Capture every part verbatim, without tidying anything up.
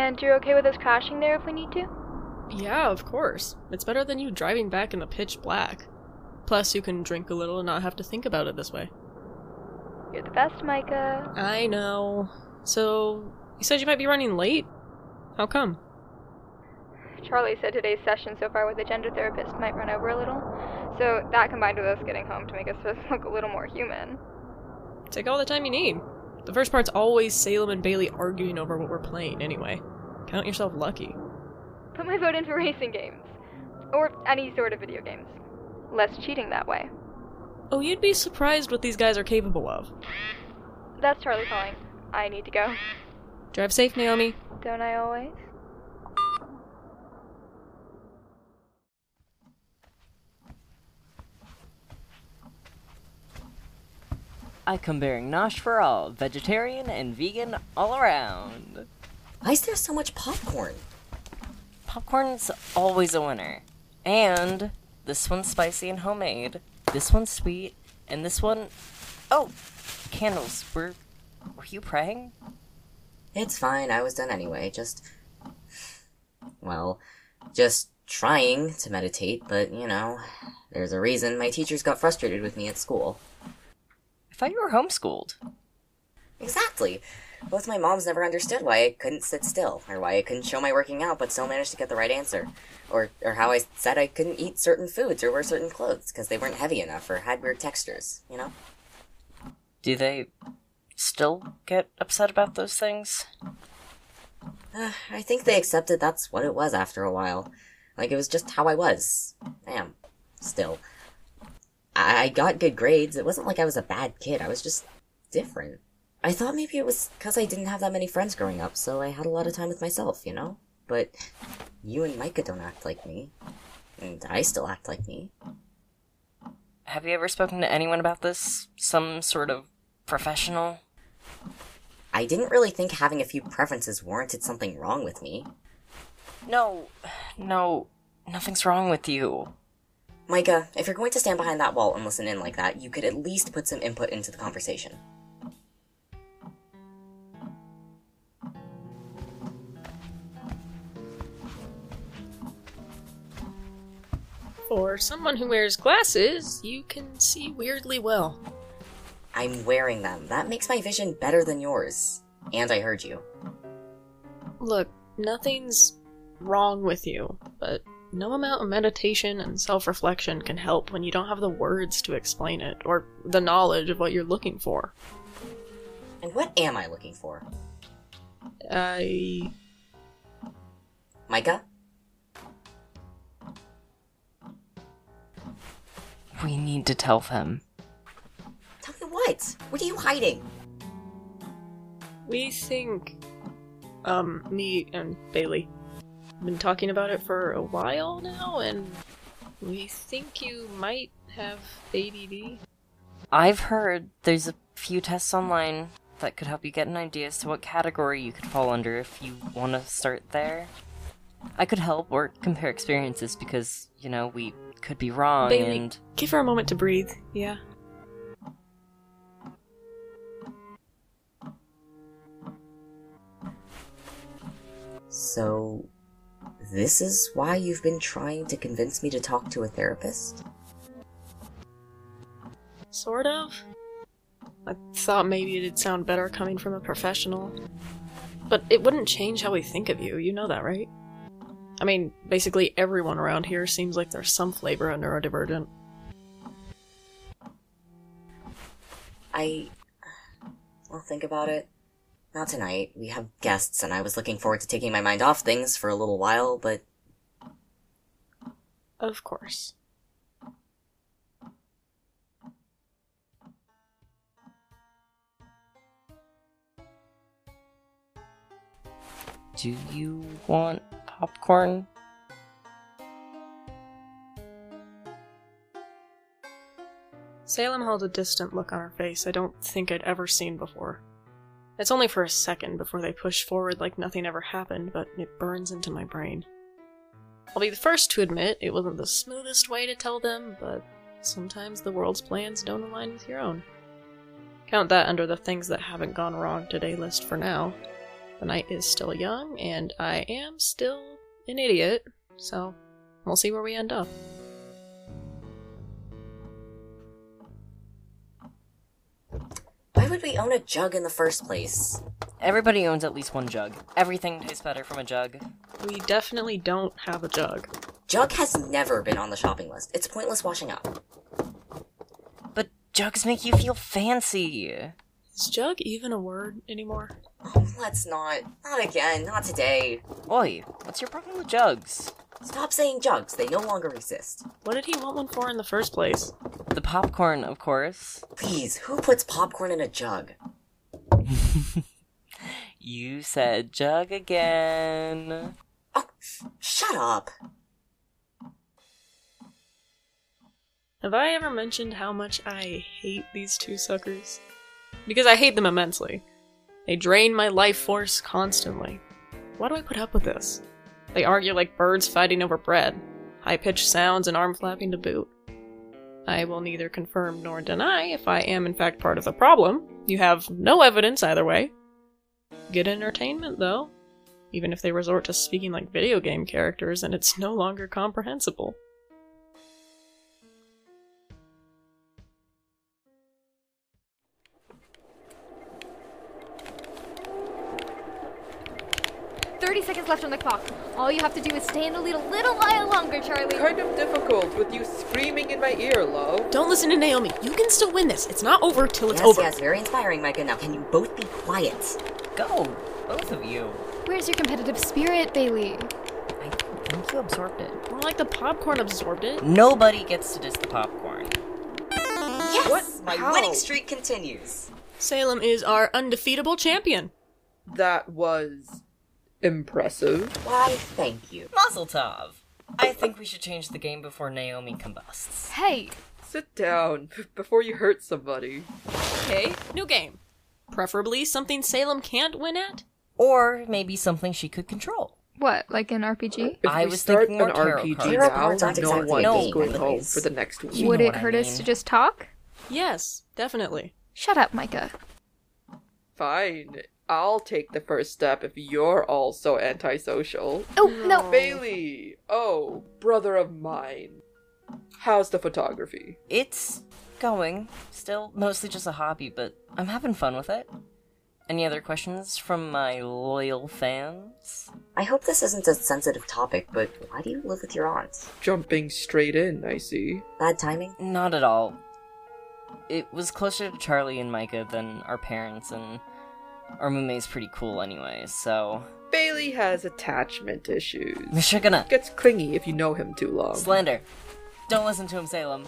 And you're okay with us crashing there if we need to? Yeah, of course. It's better than you driving back in the pitch black. Plus, you can drink a little and not have to think about it this way. You're the best, Micah. I know. So, you said you might be running late? How come? Charlie said today's session so far with the gender therapist might run over a little, so that combined with us getting home to make us look a little more human. Take all the time you need. The first part's always Salem and Bailey arguing over what we're playing anyway. Count yourself lucky. Put my vote in for racing games. Or any sort of video games. Less cheating that way. Oh, you'd be surprised what these guys are capable of. That's Charlie calling. I need to go. Drive safe, Naomi. Don't I always? I come bearing nosh for all, vegetarian and vegan all around. Why is there so much popcorn? Popcorn's always a winner. And this one's spicy and homemade, this one's sweet, and this one... Oh, candles. Were, were you praying? It's fine, I was done anyway, just... Well, just trying to meditate, but, you know, there's a reason my teachers got frustrated with me at school. I thought you were homeschooled. Exactly. Both my moms never understood why I couldn't sit still, or why I couldn't show my working out but still manage to get the right answer, or or how I said I couldn't eat certain foods or wear certain clothes because they weren't heavy enough or had weird textures, you know? Do they still get upset about those things? Uh, I think they accepted that's what it was after a while. Like, it was just how I was. I am. Still. I, I got good grades. It wasn't like I was a bad kid. I was just different. I thought maybe it was because I didn't have that many friends growing up, so I had a lot of time with myself, you know? But you and Micah don't act like me. And I still act like me. Have you ever spoken to anyone about this? Some sort of professional? I didn't really think having a few preferences warranted something wrong with me. No, no, nothing's wrong with you. Micah, if you're going to stand behind that wall and listen in like that, you could at least put some input into the conversation. For someone who wears glasses, you can see weirdly well. I'm wearing them. That makes my vision better than yours. And I heard you. Look, nothing's wrong with you, but no amount of meditation and self-reflection can help when you don't have the words to explain it, or the knowledge of what you're looking for. And what am I looking for? I... Micah? We need to tell them. Tell me what? What are you hiding? We think... Um, me and Bailey have been talking about it for a while now, and we think you might have A D D. I've heard there's a few tests online that could help you get an idea as to what category you could fall under if you want to start there. I could help or compare experiences because, you know, we could be wrong. Bailey, and... give her a moment to breathe, yeah? So, this is why you've been trying to convince me to talk to a therapist? Sort of. I thought maybe it'd sound better coming from a professional. But it wouldn't change how we think of you, you know that, right? I mean, basically everyone around here seems like there's some flavor of neurodivergent. I... Well, think about it. Not tonight. We have guests, and I was looking forward to taking my mind off things for a little while, but... Of course. Do you want popcorn? Salem held a distant look on her face I don't think I'd ever seen before. It's only for a second before they push forward like nothing ever happened, but it burns into my brain. I'll be the first to admit it wasn't the smoothest way to tell them, but sometimes the world's plans don't align with your own. Count that under the things that haven't gone wrong today list for now. The night is still young, and I am still an idiot, so we'll see where we end up. Why would we own a jug in the first place? Everybody owns at least one jug. Everything tastes better from a jug. We definitely don't have a jug. Jug has never been on the shopping list. It's pointless washing up. But jugs make you feel fancy. Is jug even a word anymore? Oh, let's not. Not again. Not today. Oi, what's your problem with jugs? Stop saying jugs. They no longer exist. What did he want one for in the first place? The popcorn, of course. Please, who puts popcorn in a jug? You said jug again. Oh, sh- shut up. Have I ever mentioned how much I hate these two suckers? Because I hate them immensely. They drain my life force constantly. Why do I put up with this? They argue like birds fighting over bread. High-pitched sounds and arm flapping to boot. I will neither confirm nor deny if I am in fact part of the problem. You have no evidence either way. Good entertainment, though. Even if they resort to speaking like video game characters and it's no longer comprehensible. thirty seconds left on the clock. All you have to do is stay in the lead a little while longer, Charlie. Kind of difficult with you screaming in my ear, love. Don't listen to Naomi. You can still win this. It's not over till it's yes, over. yes, very inspiring, Micah. Now, can you both be quiet? Go, both of you. Where's your competitive spirit, Bailey? I think you absorbed it. More like the popcorn absorbed it. Nobody gets to diss the popcorn. Yes! What? My How? winning streak continues. Salem is our undefeatable champion. That was impressive. Why, thank you. Mazel tov. I think we should change the game before Naomi combusts. Hey, Sit down before you hurt somebody. Okay, new game. Preferably something Salem can't win at? Or maybe something she could control. what, like an R P G? If I we was start thinking more an tarot R P G cards. Tarot now, cards aren't no exactly one a is game, going home anyways. for the next week. You Would know it what I hurt us mean. to just talk? Yes, definitely. Shut up, Micah. Fine. I'll take the first step if you're all so antisocial. Oh, no. Bailey! Oh, brother of mine. How's the photography? It's going. Still mostly just a hobby, but I'm having fun with it. Any other questions from my loyal fans? I hope this isn't a sensitive topic, but why do you live with your aunt? Jumping straight in, I see. Bad timing? Not at all. It was closer to Charlie and Micah than our parents, and our roommate's pretty cool anyway, so... Bailey has attachment issues. Michigana! Gets clingy if you know him too long. Slander! Don't listen to him, Salem.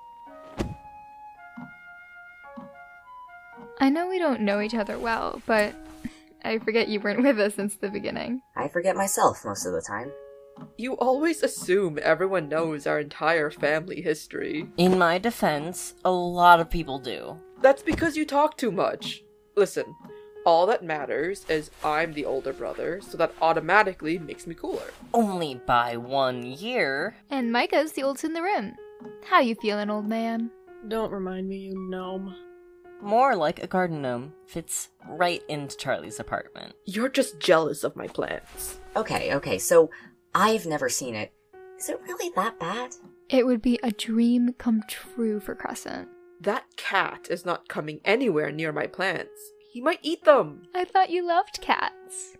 I know we don't know each other well, but I forget you weren't with us since the beginning. I forget myself most of the time. You always assume everyone knows our entire family history. In my defense, a lot of people do. That's because you talk too much. Listen, all that matters is I'm the older brother, so that automatically makes me cooler. Only by one year. And Micah's the oldest in the room. How you feeling, old man? Don't remind me, you gnome. More like a garden gnome. Fits right into Charlie's apartment. You're just jealous of my plans. Okay, okay, so I've never seen it. Is it really that bad? It would be a dream come true for Crescent. That cat is not coming anywhere near my plants. He might eat them. I thought you loved cats.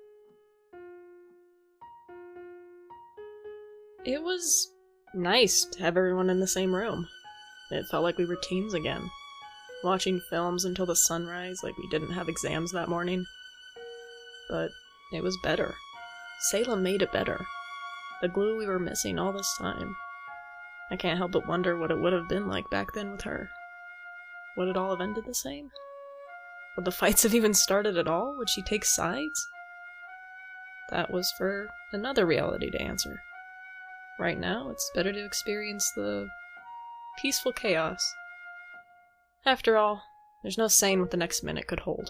It was nice to have everyone in the same room. It felt like we were teens again. Watching films until the sunrise like we didn't have exams that morning. But it was better. Salem made it better. The glue we were missing all this time. I can't help but wonder what it would have been like back then with her. Would it all have ended the same? Would the fights have even started at all? Would she take sides? That was for another reality to answer. Right now, it's better to experience the peaceful chaos. After all, there's no saying what the next minute could hold.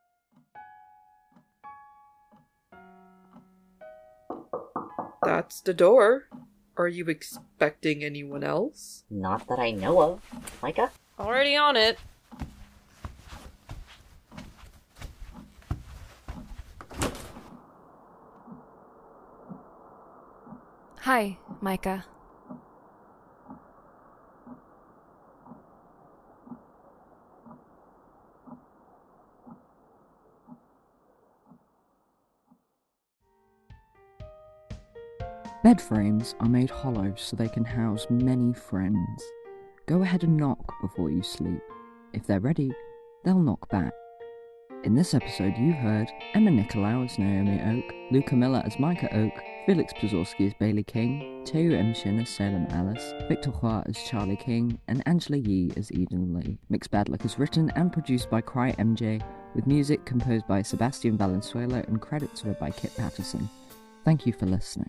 That's the door. Are you expecting anyone else? Not that I know of. Micah? Already on it. Hi, Micah. Bed frames are made hollow so they can house many friends. Go ahead and knock before you sleep. If they're ready, they'll knock back. In this episode you heard Emma Nicolau as Naomi Oak, Luca Miller as Micah Oak, Felix Brzezowski as Bailey King, Teo M. Shin as Salem Alice, Victor Hua as Charlie King, and Angela Yee as Eden Lee. Mixed Bad Luck is written and produced by Cry M J, with music composed by Sebastian Valenzuela and credits read by Kit Patterson. Thank you for listening.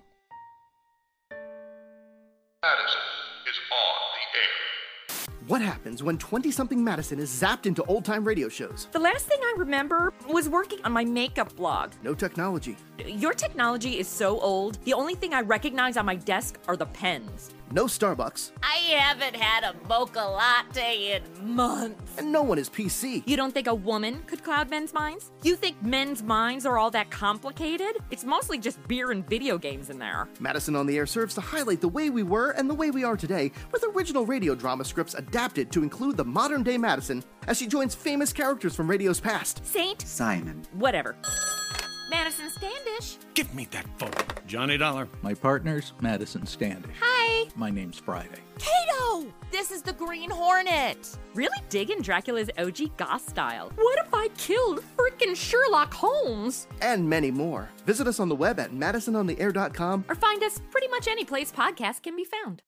Madison is on the air. What happens when twenty-something Madison is zapped into old-time radio shows? The last thing I remember was working on my makeup blog. No technology. Your technology is so old, the only thing I recognize on my desk are the pens. No Starbucks. I haven't had a mocha latte in months. And no one is P C. You don't think a woman could cloud men's minds? You think men's minds are all that complicated? It's mostly just beer and video games in there. Madison on the Air serves to highlight the way we were and the way we are today, with original radio drama scripts adapted to include the modern-day Madison as she joins famous characters from radio's past. Saint? Simon. Whatever. Madison Standish. Give me that phone. Johnny Dollar. My partner's Madison Standish. Hi. My name's Friday. Kato! This is the Green Hornet. Really digging Dracula's O G goth style. What if I killed frickin' Sherlock Holmes? And many more. Visit us on the web at madison on the air dot com or find us pretty much any place podcasts can be found.